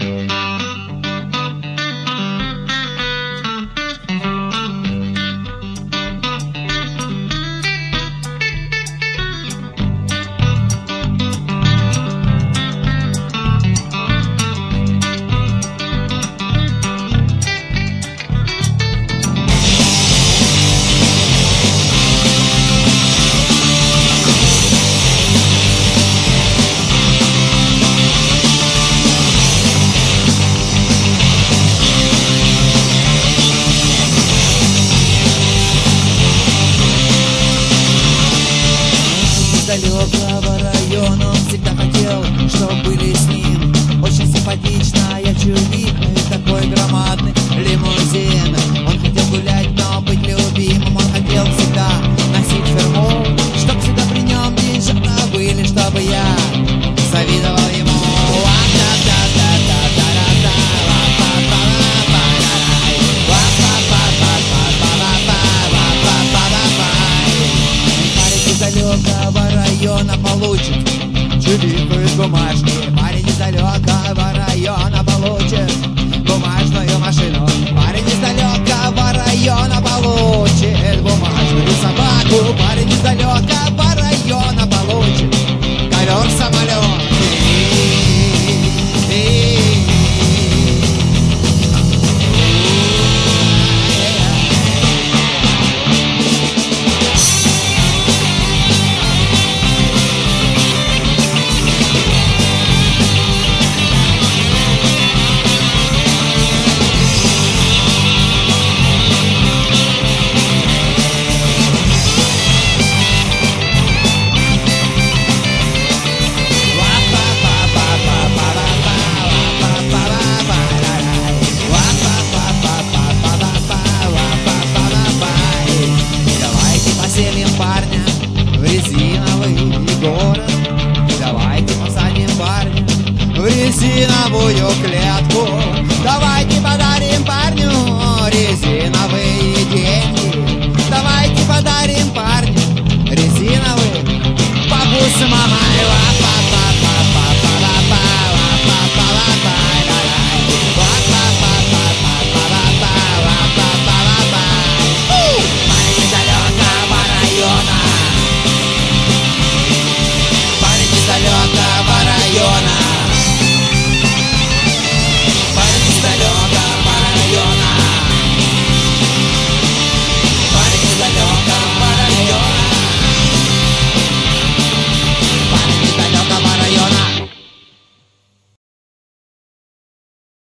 Далекого района он всегда хотел, чтоб были с ним. Очень симпатичная чувиха и такой громадный лимузин. Он хотел гулять, но быть любимым. Он хотел всегда носить ферму, чтоб всегда при нем деньжата были, чтобы я завидовал ему. Далекого района получит чувиху из бумажки. Парень из далекого района получит бумажную машину. Парень из далекого района получит бумажную собаку. Парень из далекого района получит ковер-самолет. Парня в резиновый город. Давайте посадим парня в резиновую клетку.